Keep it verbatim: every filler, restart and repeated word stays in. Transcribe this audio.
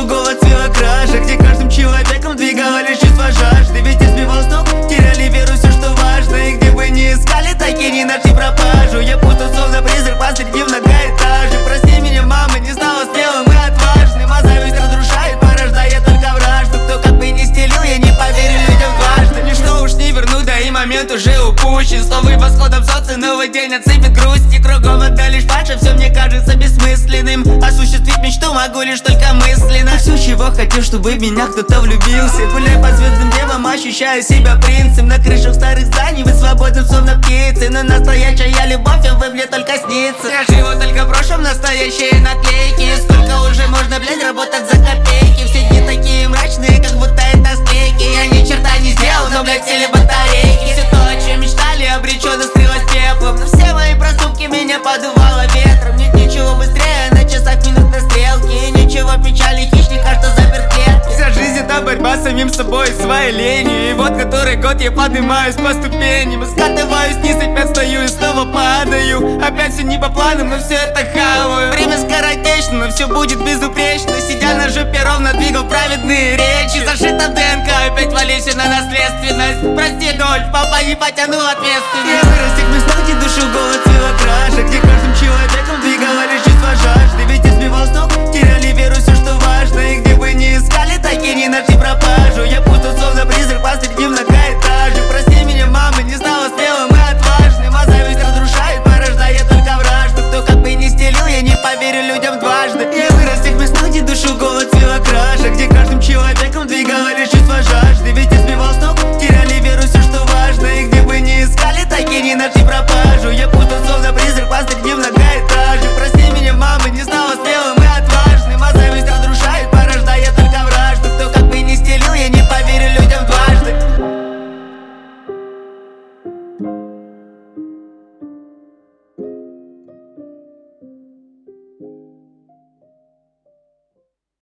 другого цвета краше, где каждым человеком двигались чувства жажды. Ведь я сбивал с ног, теряли веру, все что важно. И где бы ни искали, так и не нашли пропажу. Я путал словно призрак посреди многоэтажек. Прости меня, мама, не стала смелым и отважным. А зависть разрушает, порождая только вражду. Кто как бы не стелил, я не поверю людям дважды. Ничто уж не верну, да и момент уже упущен. Словы восходом солнца, новый день отсыпет грусти. Кругом отда лишь фальшь, все мне кажется бессмысленным. Осуществить мечту могу лишь только мысленно. Все, чего хотел, чтобы в меня кто-то влюбился. Гуляя по звездным небом, ощущаю себя принцем. На крышах старых зданий вы свободны, словно птицы. Но настоящая любовь, а вы мне только снится. Я живу только в прошлом, настоящие наклейки. Сколько уже можно, блядь, работать за копейки. Все дни такие мрачные, как будто это склейки. Я ни черта не сделал, но, блядь, сели батарейки. Все то, о чем мечтали, обреченно скрылось пеплом. Но все мои проступки меня подувало ветром. Нет ничего быстрее, на часах минутной стрелки. И ничего печали хищника, что запер клетки. Вся жизнь это борьба с самим собой и своей ленью. И вот который год я поднимаюсь по ступеням. Скатываюсь вниз, опять стою и снова падаю. Опять все не по планам, но все это хаваю. Время скоротечно, но все будет безупречно. Сидя на жопе ровно двигал праведные речи. Зашито в ДНК, опять валюсь на наследственность. Прости, дочь, папа не потянул ответственность. Я вырастил